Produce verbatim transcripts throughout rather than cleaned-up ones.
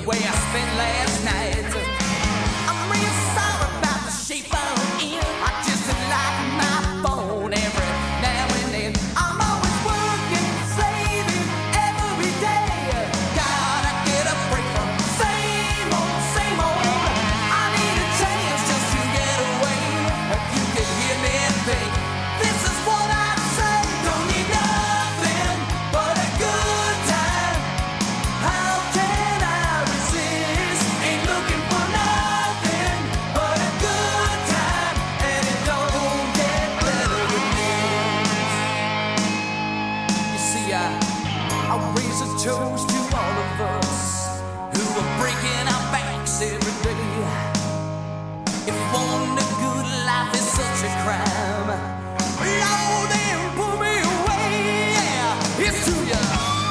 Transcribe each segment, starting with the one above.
way I spent last night. I'm real sorry about the shape I'm in. I just like my phone every now and then. I'm always working, saving every day. Gotta get a break from same old, same old. I need a chance just to get away. If you can hear me think, this is what I say. Don't need nothing but a good time. How can I resist? Ain't looking for nothing but a good time, and it don't get better than this. You see, I, I raise a toast to all of us who are breaking our backs every day. If wanting a good life is such a crime, Lord, then pull me away. Yeah, it's to ya.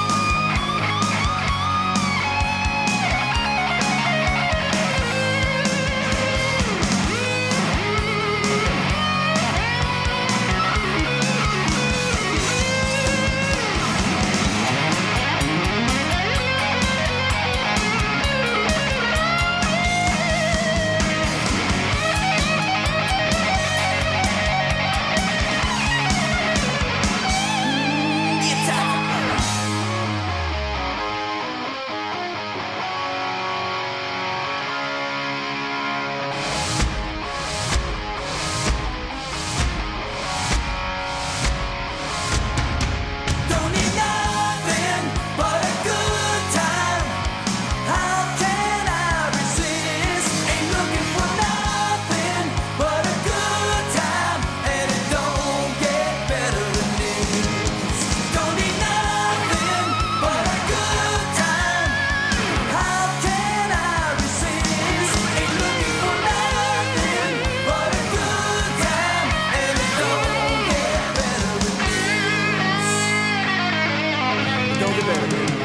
Don't need nothing but a good time. How can I resist? Ain't looking for nothing but a good time, and it don't get better than this. Don't need nothing but a good time. How can I resist? Ain't looking for nothing but a good time, and it don't get better than this. Don't get better than this.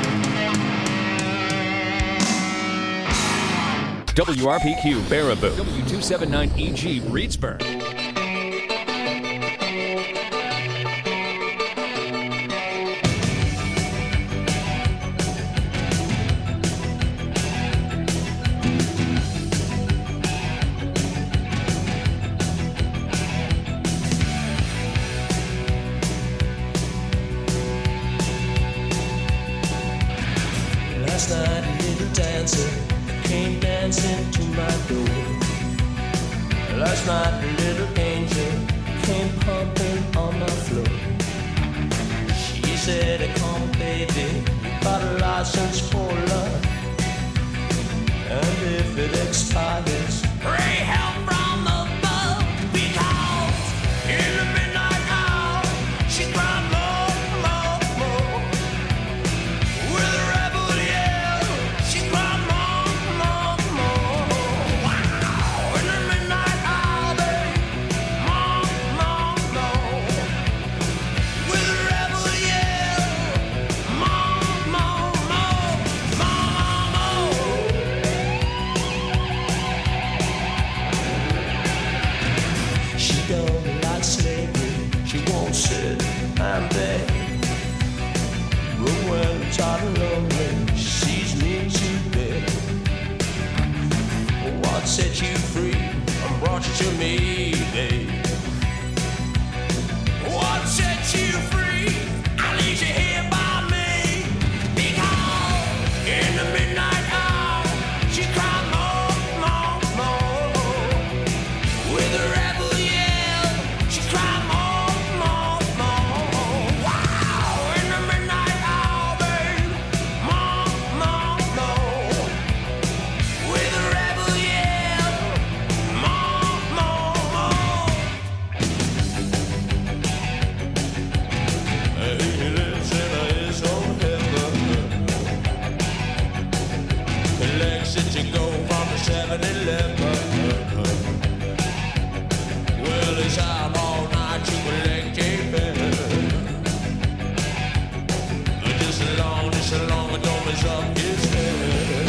W R P Q Baraboo, W two seventy-nine E G Reedsburg. Last night a little dancer came dancing to my door. Last night a little angel came pumping on my floor. She said, come baby, you got a license for love, and if it expires, pray help from above, because in the midnight hour she cried more, more, more. With a rebel yell, she cried more, more, more. Wow! In the midnight hour, babe, more, more, more. With a rebel yell, more, more, more, more, more. She don't like slavery, she won't sit and beg. But when I'm tired and lonely, she sees me to bed. What set you free and brought you to me, babe? What set you free? I leave you here by me, because in the midnight hour she cried more, more, more. With a rebel yell, she cried more, more, more. Wow! In the midnight hour, babe, more, more, more. With a rebel yell, more, more, more. He lives in his own heaven. He likes it to go from the seven eleven. Well, he's out all night to collect a bill. Just as long, just as long as don't mess up his head.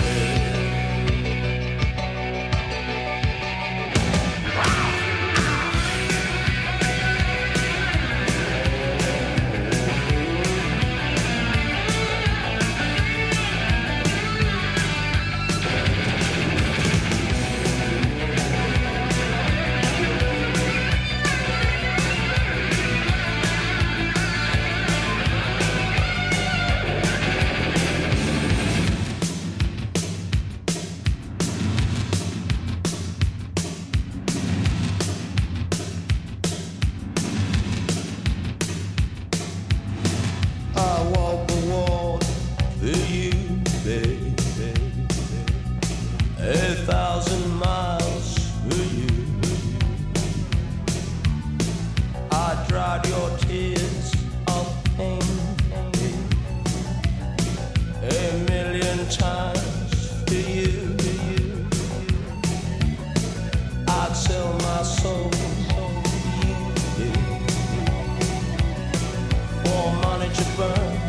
a thousand miles for you. I dried your tears of pain a million times for you. I'd sell my soul for you, for money to burn.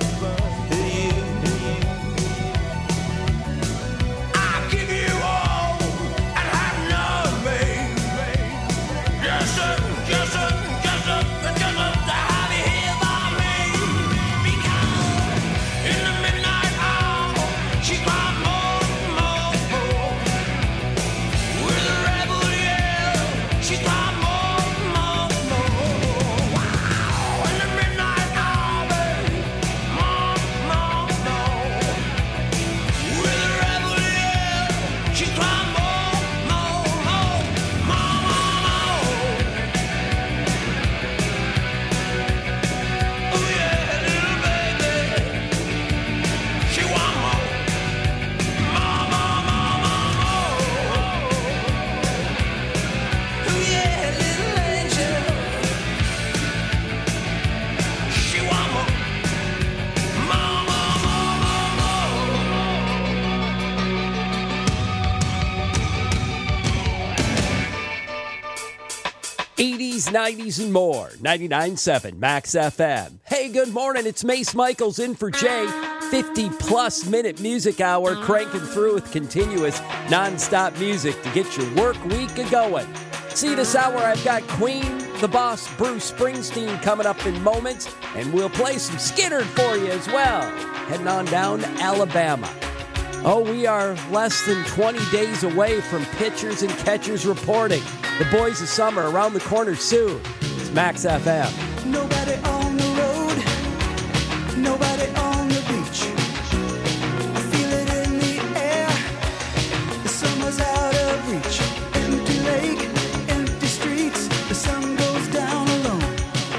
eighties, nineties, and more. ninety-nine point seven Max F M. Hey, good morning. It's Mace Michaels in for Jay. fifty-plus minute music hour cranking through with continuous non-stop music to get your work week a-going. See, this hour I've got Queen, the boss, Bruce Springsteen, coming up in moments, and we'll play some Skynyrd for you as well. Heading on down to Alabama. Oh, we are less than twenty days away from pitchers and catchers reporting. The boys of summer around the corner soon. It's Max F M. Nobody on the road, nobody on the beach. I feel it in the air, the summer's out of reach. Empty lake, empty streets, the sun goes down alone.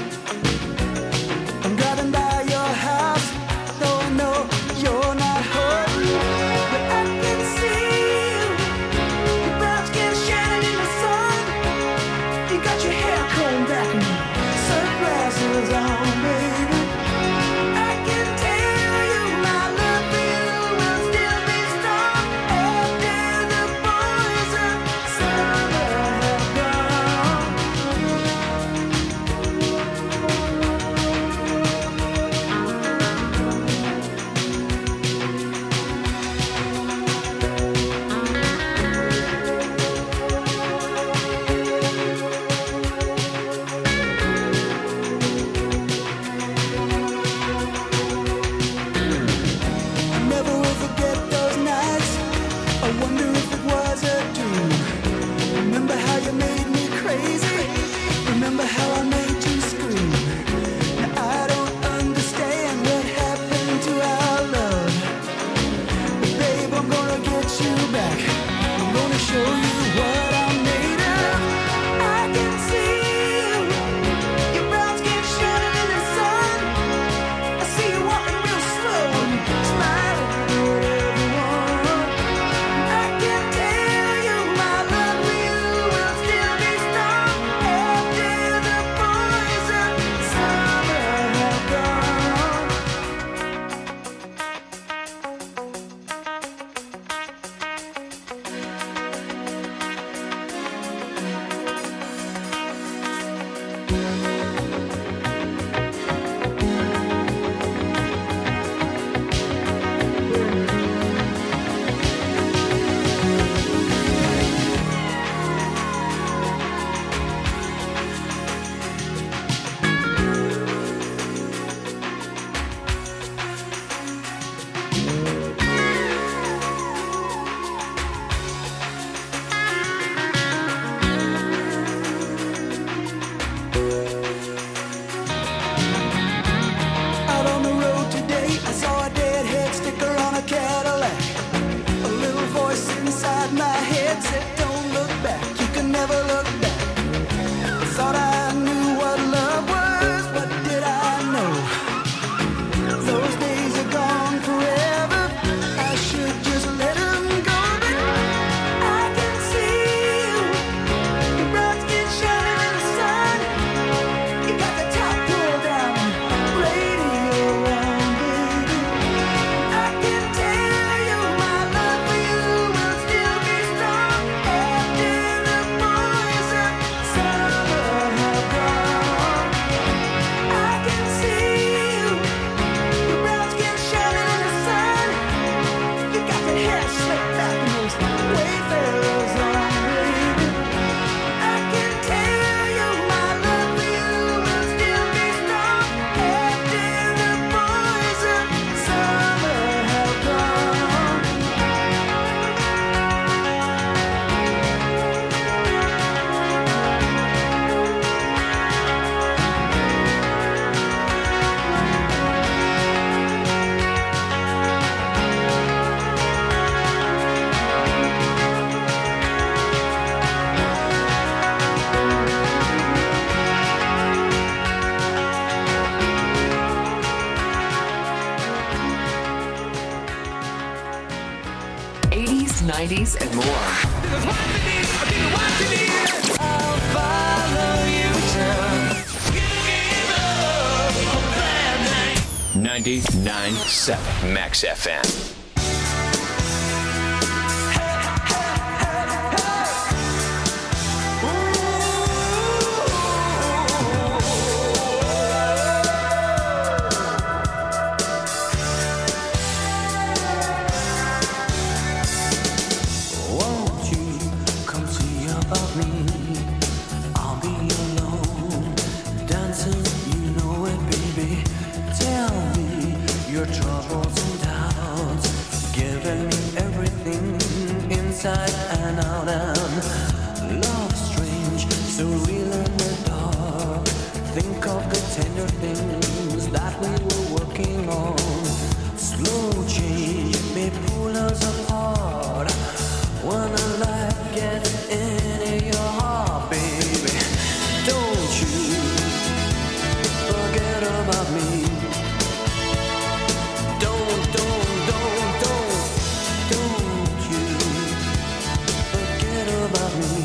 I'm driving by your house, though I know you're not home. But I can see you, your brown skin shining in the sun. You got your hair combed back and sunglasses on, baby. I can tell you my love for you will still be strong after the boys of summer have gone. I never will forget those nights. I wonder if it was a dream. Remember how you made me crazy? Remember how I made you scream? Now I don't understand what happened to our love. But babe, I'm gonna get you back. I'm gonna show you what I'm made of. I can see you, your brown skin shining in the sun. I see you walking real slow and smiling at everyone. I can tell you my love for you will still be strong after the boys of summer have gone. eighties, nineties, and more. I'll follow you down. ninety-nine point seven Max F M. Inside and out and love strange, so real in the dark. Think of the tender things that we were working on. Slow change may pull us apart. When a light gets into your heart, baby, don't you forget about me. Don't, don't, don't, don't, don't you about me.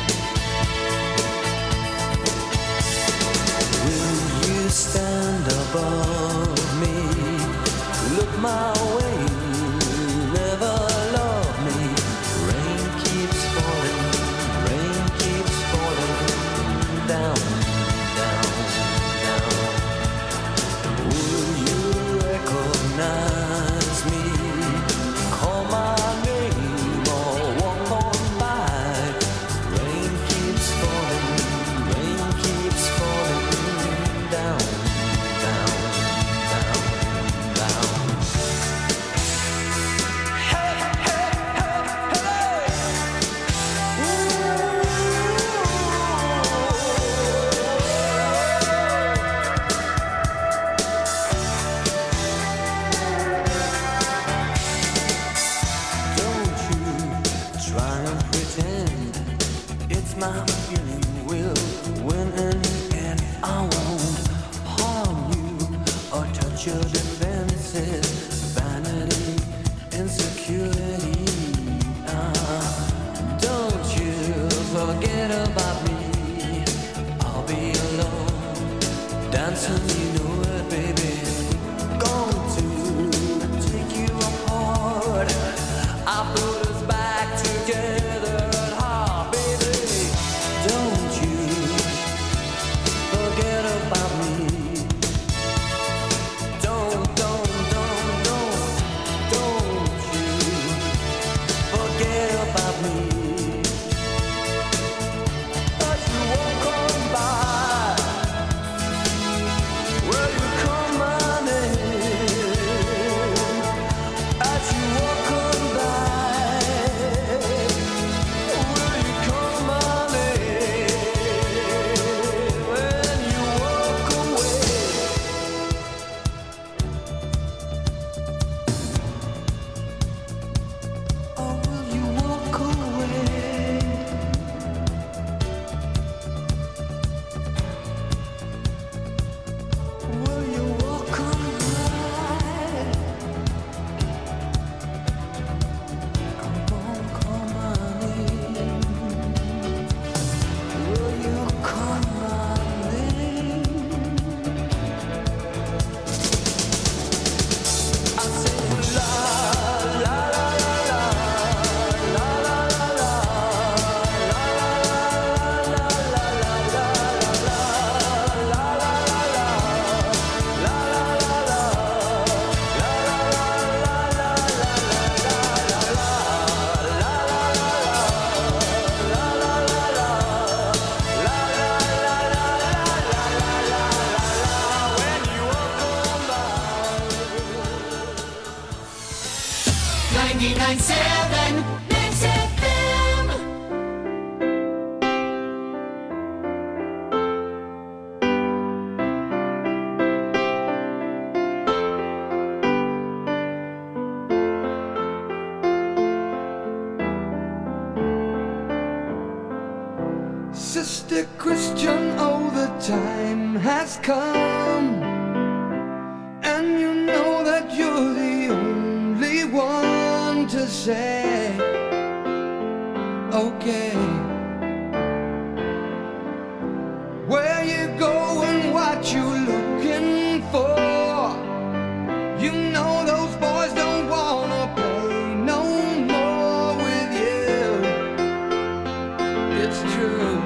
Will you stand above me? Look my way, never love me. Rain keeps falling, rain keeps falling down, down, down. Will you recognize me? Call my name or walk on. ninety-nine point seven Max F M. Sister Christian, oh, the time has come, and you know that you're the only one to say say, okay. Where you going, what you looking for? You know those boys don't wanna play no more with you. It's true.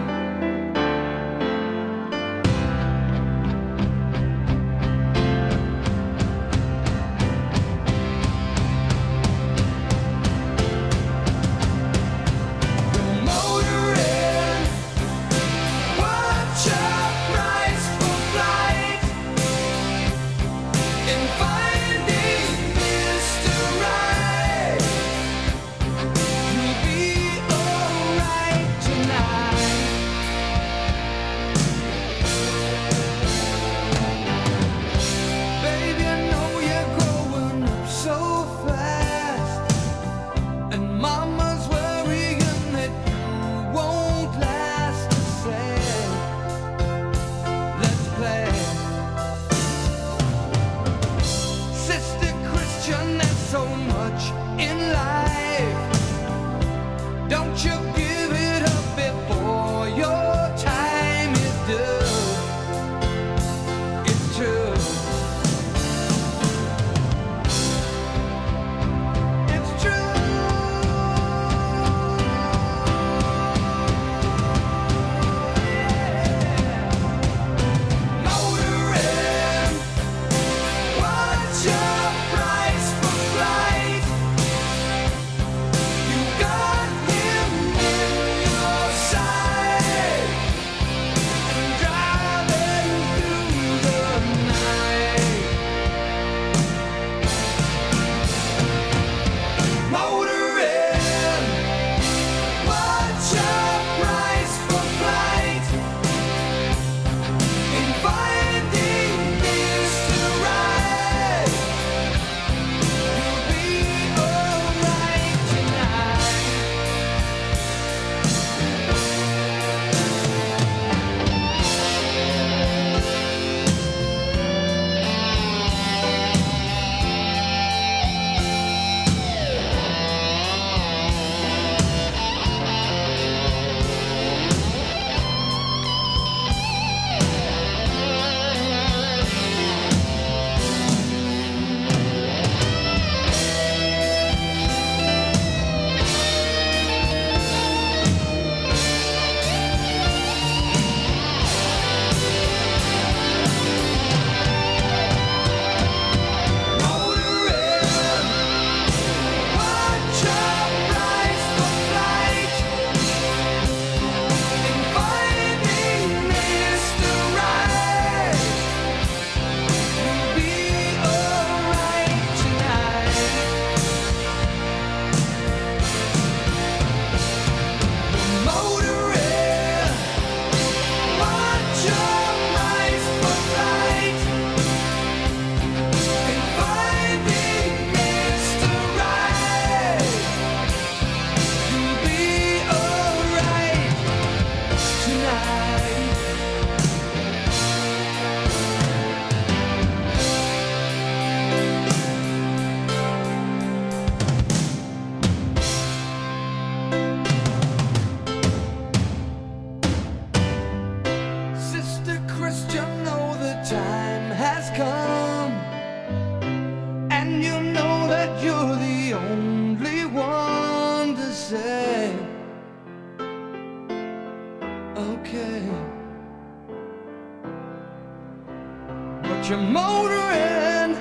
You're motoring,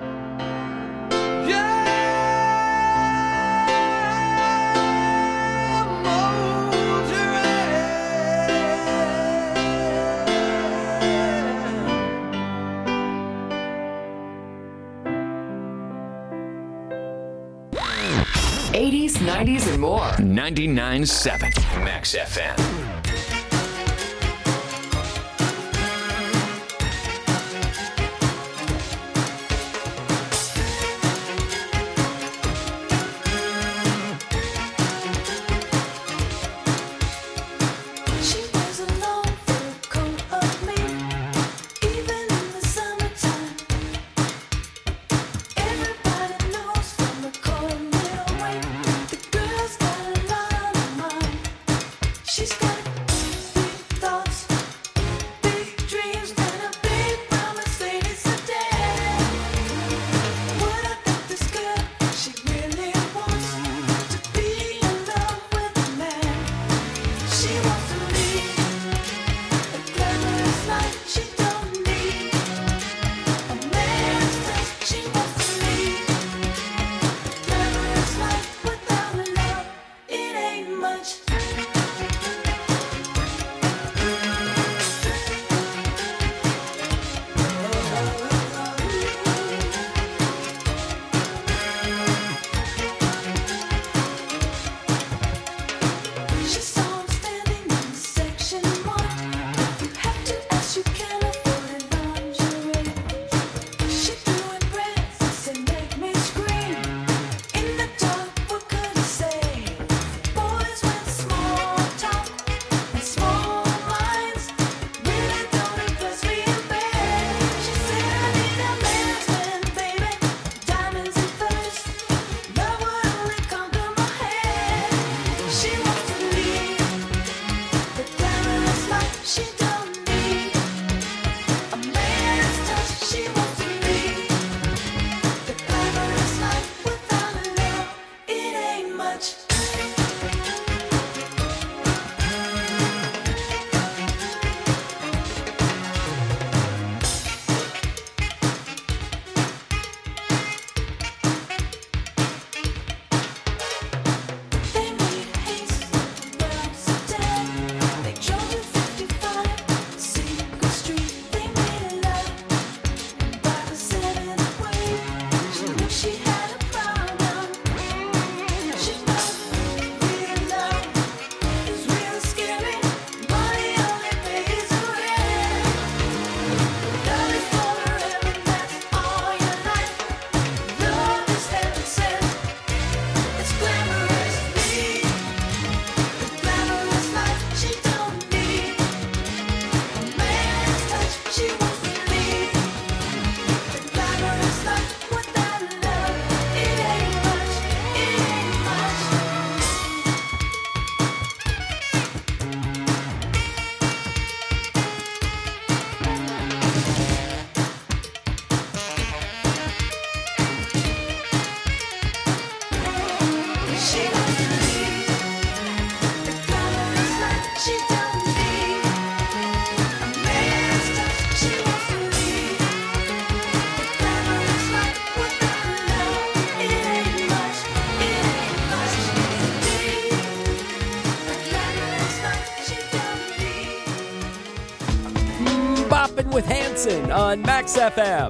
yeah, motoring. eighties, nineties, and more. ninety-nine point seven Max F M. Everybody knows from the corner away. Hoppin' with Hanson on Max F M.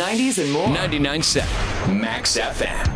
nineties, and more. ninety-nine point seven Max F M.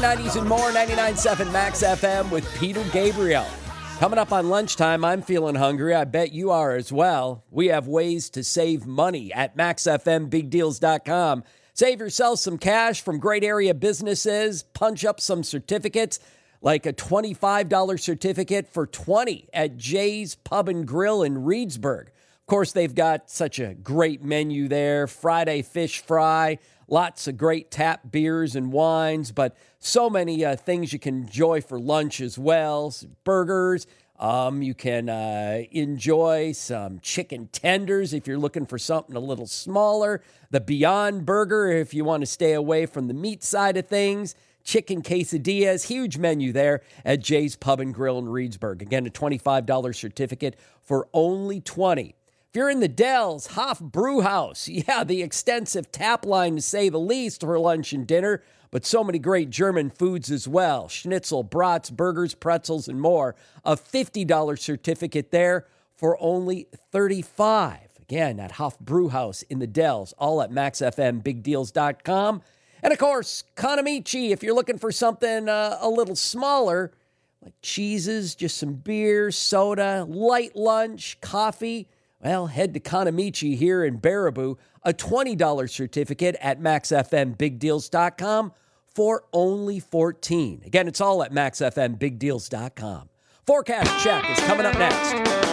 nineties and more, ninety-nine point seven Max F M with Peter Gabriel. Coming up on lunchtime, I'm feeling hungry. I bet you are as well. We have ways to save money at max f m big deals dot com. Save yourself some cash from great area businesses. Punch up some certificates, like a twenty-five dollars certificate for twenty dollars at Jay's Pub and Grill in Reedsburg. Of course, they've got such a great menu there. Friday fish fry, lots of great tap beers and wines, but so many uh, things you can enjoy for lunch as well. Some burgers. Um, you can uh, enjoy some chicken tenders if you're looking for something a little smaller. The Beyond Burger if you want to stay away from the meat side of things. Chicken quesadillas, huge menu there at Jay's Pub and Grill in Reedsburg. Again, a twenty-five dollars certificate for only twenty dollars. If you're in the Dells, Hoff Brew House. Yeah, the extensive tap line to say the least for lunch and dinner, but so many great German foods as well. Schnitzel, brats, burgers, pretzels, and more. A fifty dollars certificate there for only thirty-five dollars. Again, at Hoff Brew House in the Dells, all at max f m big deals dot com. And of course, Kanamichi, if you're looking for something uh, a little smaller, like cheeses, just some beer, soda, light lunch, coffee, well, head to Kanamichi here in Baraboo, a twenty dollars certificate at max f m big deals dot com for only fourteen dollars. Again, it's all at max f m big deals dot com. Forecast check is coming up next.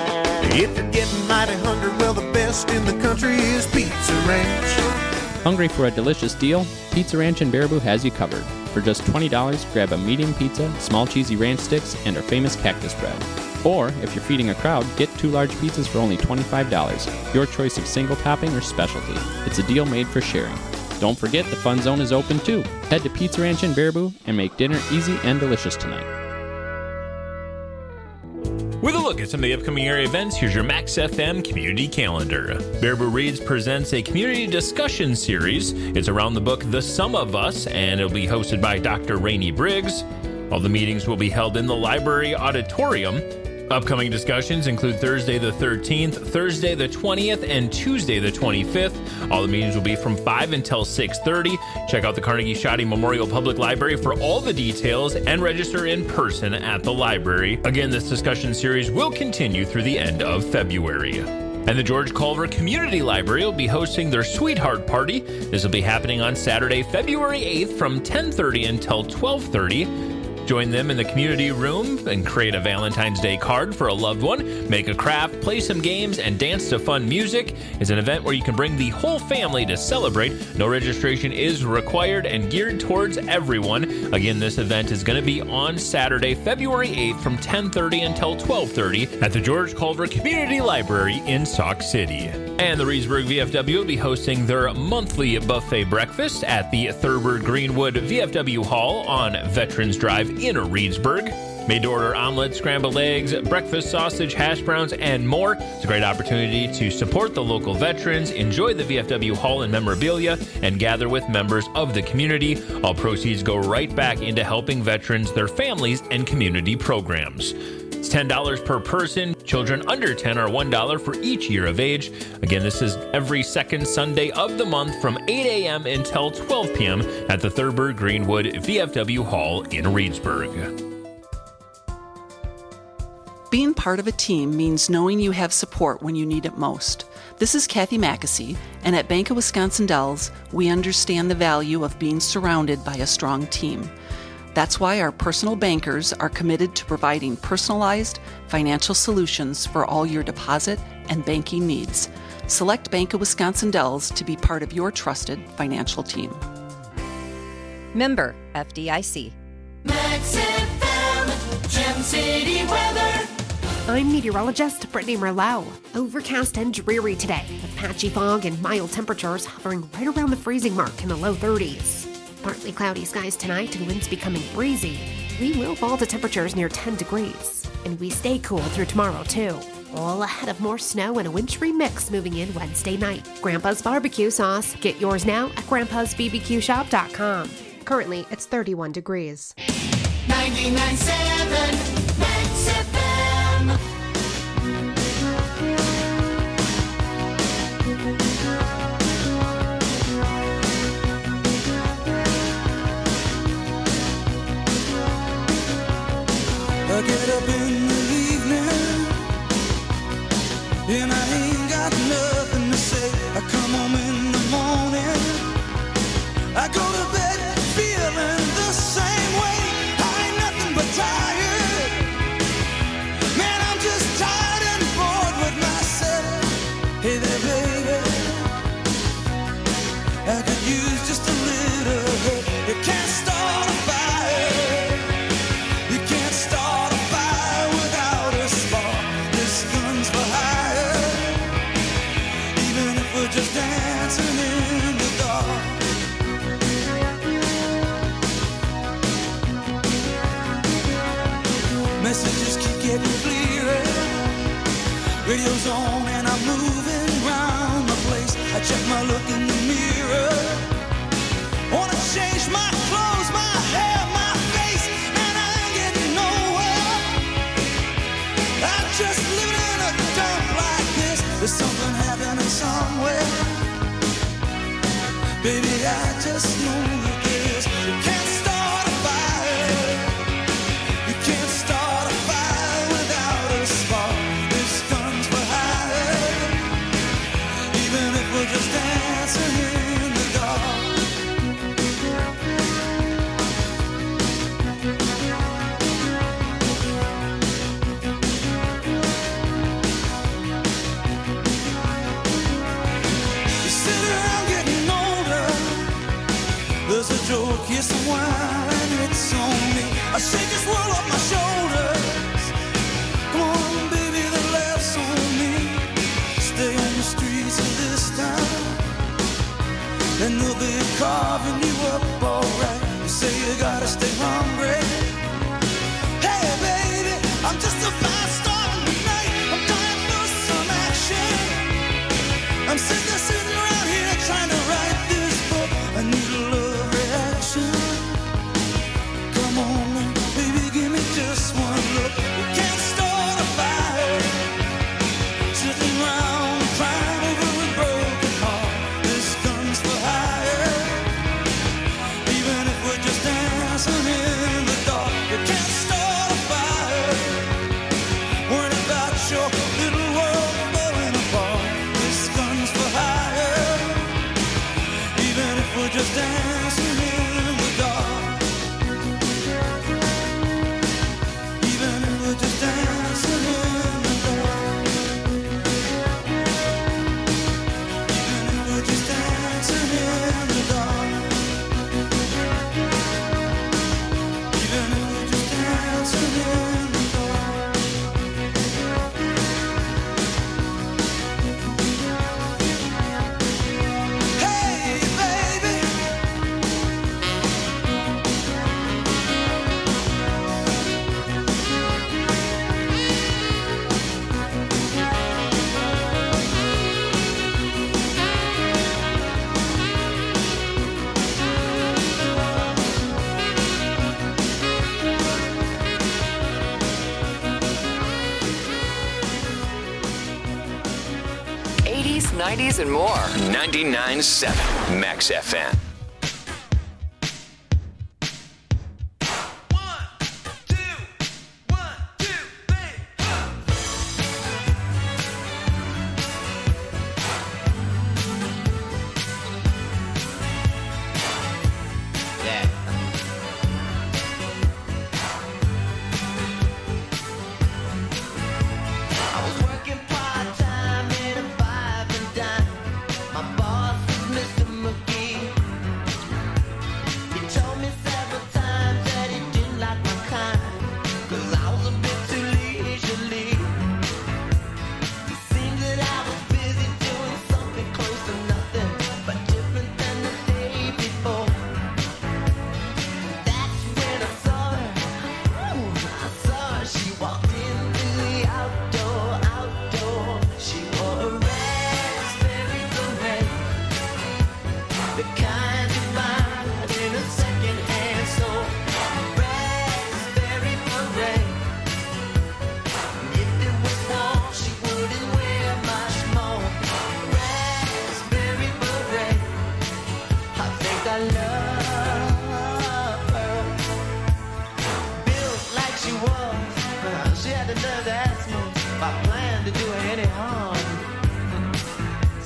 If you're getting mighty hungry, well, the best in the country is Pizza Ranch. Hungry for a delicious deal? Pizza Ranch in Baraboo has you covered. For just twenty dollars, grab a medium pizza, small cheesy ranch sticks, and our famous cactus bread. Or, if you're feeding a crowd, get two large pizzas for only twenty-five dollars. Your choice of single topping or specialty. It's a deal made for sharing. Don't forget the Fun Zone is open too. Head to Pizza Ranch in Baraboo and make dinner easy and delicious tonight. With a look at some of the upcoming area events, here's your Max F M community calendar. Baraboo Reads presents a community discussion series. It's around the book The Sum of Us, and it'll be hosted by Doctor Rainey Briggs. All the meetings will be held in the library auditorium. Upcoming discussions include Thursday the thirteenth, Thursday the twentieth, and Tuesday the twenty-fifth. All the meetings will be from five until six thirty. Check out the Carnegie Shoddy Memorial Public Library for all the details and register in person at the library. Again, this discussion series will continue through the end of February. And the George Culver Community Library will be hosting their Sweetheart Party. This will be happening on Saturday, February eighth from ten thirty until twelve thirty. Join them in the community room and create a Valentine's Day card for a loved one. Make a craft, play some games, and dance to fun music. It's an event where you can bring the whole family to celebrate. No registration is required and geared towards everyone. Again, this event is going to be on Saturday, February eighth from ten thirty until twelve thirty at the George Culver Community Library in Sauk City. And the Reedsburg V F W will be hosting their monthly buffet breakfast at the Thurber Greenwood V F W Hall on Veterans Drive in Reedsburg. Made-to-order omelets, scrambled eggs, breakfast sausage, hash browns, and more. It's a great opportunity to support the local veterans, enjoy the V F W Hall and memorabilia, and gather with members of the community. All proceeds go right back into helping veterans, their families, and community programs. It's ten dollars per person. Children under ten are one dollar for each year of age. Again, this is every second Sunday of the month from eight a.m. until twelve p.m. at the Thurber Greenwood V F W Hall in Reedsburg. Being part of a team means knowing you have support when you need it most. This is Kathy Mackesy, and at Bank of Wisconsin Dells, we understand the value of being surrounded by a strong team. That's why our personal bankers are committed to providing personalized financial solutions for all your deposit and banking needs. Select Bank of Wisconsin Dells to be part of your trusted financial team. Member F D I C. Max F M, Gem City weather. I'm meteorologist Brittany Merlot. Overcast and dreary today, with patchy fog and mild temperatures hovering right around the freezing mark in the low thirties. Partly cloudy skies tonight and winds becoming breezy. We will fall to temperatures near ten degrees. And we stay cool through tomorrow, too. All ahead of more snow and a wintry mix moving in Wednesday night. Grandpa's Barbecue Sauce. Get yours now at grandpas b b q shop dot com. Currently, it's thirty-one degrees. ninety-nine point seven Max F M. get up in the evening and I ain't got nothing to say. I come home in the morning, I go to bed feeling the same way. I ain't nothing but tired. Man, I'm just tired and bored with myself. Hey there, baby, I could use just a little help. You can't start a fire. You can't start a fire without a spark. This gun's for hire. Even if we're just dancing in the dark. Messages keep getting clearer. Radio's on and I'm moving round the place. I check my look in the mirror. Wanna change my clothes, my hair, my face, and I ain't getting nowhere. I'm just living in a dump like this. There's something happening somewhere. Baby, I just know that this. You can't start a fire. You can't start a fire without a spark. This gun's for hire. Even if we're just dancing in the dark. You sit around getting older. There's a joke, yes, a while, and it's on me. I shake this world off my shoulders. Come on, baby, the laughs on me. Stay on the streets of this town, and they'll be carving you up alright. You say you gotta stay hungry. Hey, baby, I'm just a fast star tonight. I'm dying for some action. I'm sitting there, sitting around here trying to write this book. I need a love reaction. Come on, baby, give me just one look. You can't start a fire. Sitting around crying over a broken heart. This gun's for hire. Even if we're just dancing in the dark. You can't start a fire. Worrying about your little world falling apart. This gun's for hire. Even if we're just dancing in the dark. Even if we're just dancing in the dark. Even if we're just dancing in the dark. Even if we're just dancing in the dark. Hey, baby. eighties, nineties, and more. ninety-nine point seven Max F M. I was working part-time in a five and dime. My boss was Mister McGee.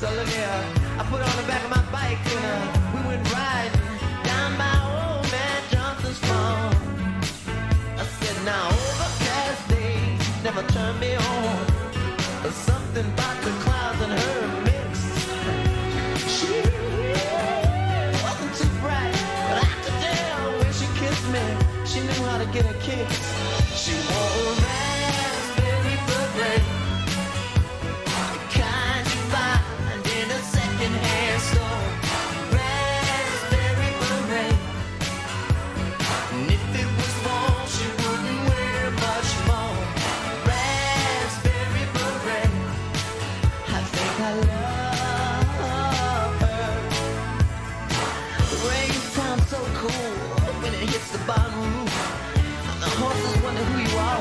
So look here, I put on the back of my bike and uh, we went riding down by old man Johnson's farm. I said, now overcast days never turn me on. There's something about the clouds and her mix. She wasn't too bright, but I could tell when she kissed me, she knew how to get a kick. She wore a raspberry beret, the kind you find in a second-hand store. Raspberry beret, and if it was fall, she wouldn't wear much more. Raspberry beret, I think I love her. The rain sounds so cool when it hits the bottom roof. The horses wonder who you are.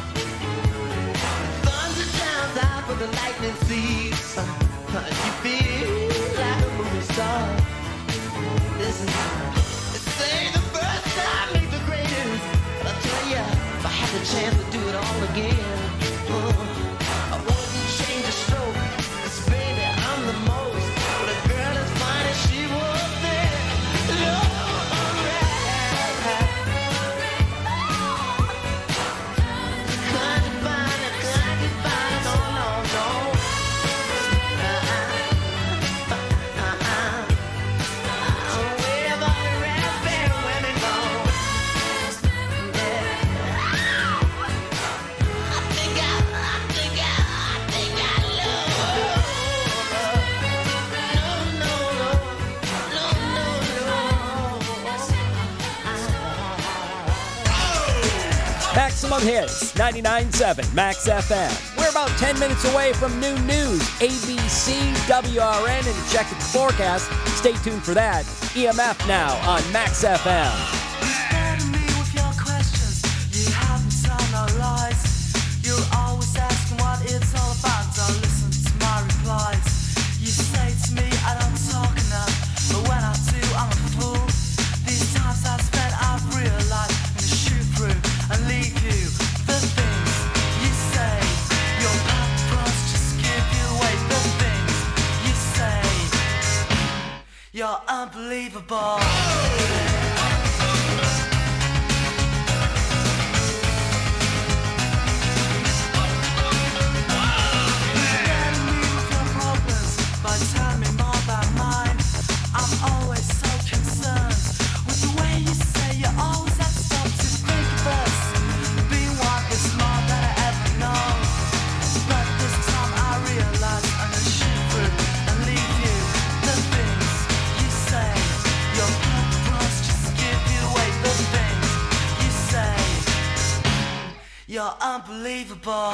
Thunder drowns out, but the lightning sees. You feel like a movie star. This is, this ain't the first time ain't the greatest. But I tell ya, if I had the chance to do it all again, uh, I wouldn't change a stroke. 'Cause baby, I'm the most. But a girl as fine as she was then. Lord, Maximum Hits, ninety-nine point seven Max F M. We're about ten minutes away from new news. A B C, W R N, and to check the forecast. Stay tuned for that. E M F now on Max F M. You're unbelievable. You're unbelievable.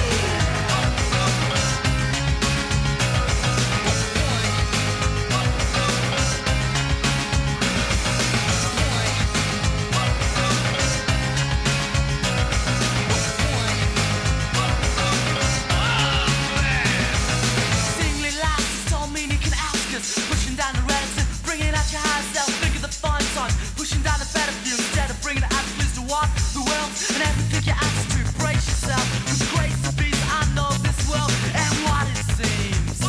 Singly laughs don't mean you can ask us. Pushing down the relative, bringing out your high self. Think of the fun song. Pushing down the battlefield instead of bringing it out to walk the world and everything you ask to brace yourself. With grace and peace, I know this world and what it seems.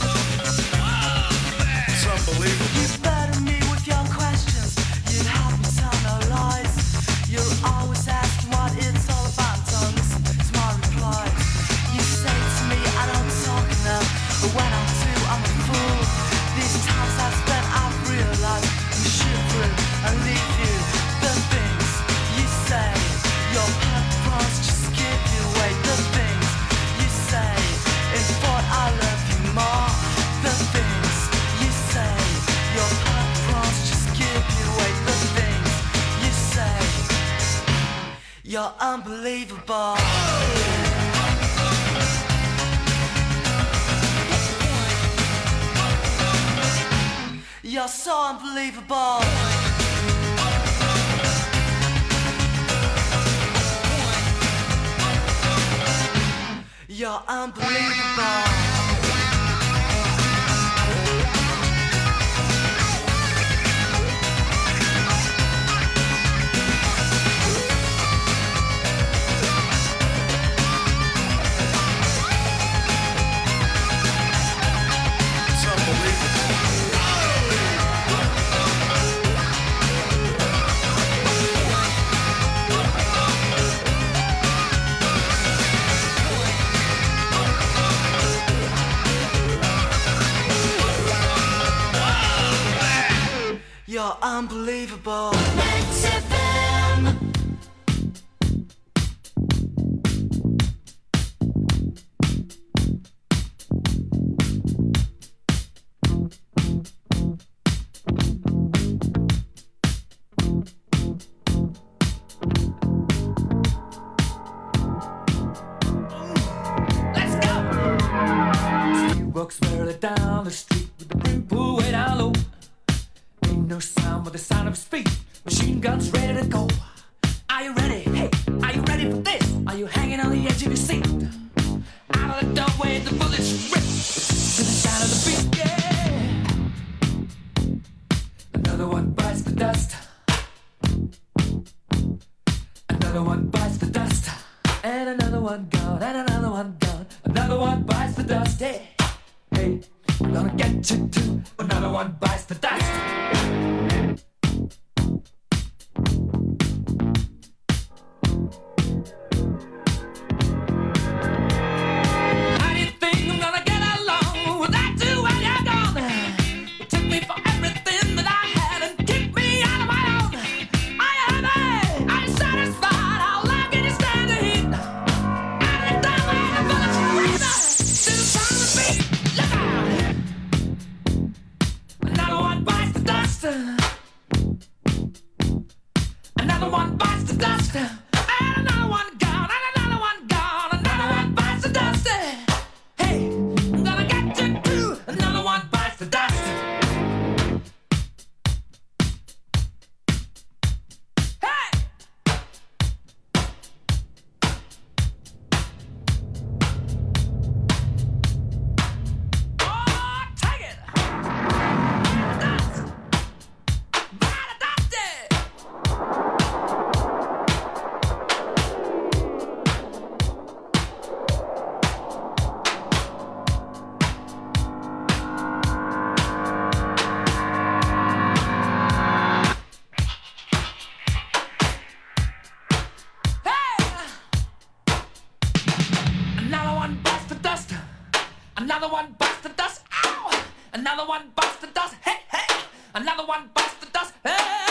It's unbelievable. You burden me with your questions. You help me tell no lies. You're always asking what it's all about. Don't listen to my replies. You say to me I don't talk enough, but when I do, I'm a fool. These times I've spent, I've realized you shoot through and leave you. The things you say, your purpose just give you away. The things you say, it's what I love you more. The things you say, your purpose just give you away. The things you say, you're unbelievable. You're so unbelievable. You're unbelievable. you're unbelievable. Max F M. Walks merrily down the street with the brim pulled way down low. Ain't no sound but the sound of his feet. Machine guns ready to go. Are you ready? Hey, are you ready for this? Are you hanging on the edge of your seat? Out of the doorway, the bullets rip to the sound of the beat. Yeah. Another one bites the dust. Another one bites the dust. And another one gone. And another one gone. Another one bites the dust. Hey. Hey, I'm gonna get you too. Another one bites the dust. How do you think I'm gonna get along without you when you're gone? You took me for everything that I had and kicked me out of my own. Are you happy? Are you satisfied? How long can you stand the heat? Out of the doorway, the bullets rip to the sound of the beat. Another one bites the dust. Another one bites the dust. And another one gone. And another one gone. Another one bites the dust. Hey, I'm gonna get you too. Another one bites the dust. Hey! Oh, take it! Another one bites the dust. Another one bites the dust. Ow! Another one bites the dust. Hey, hey! Another one bites the dust. Hey!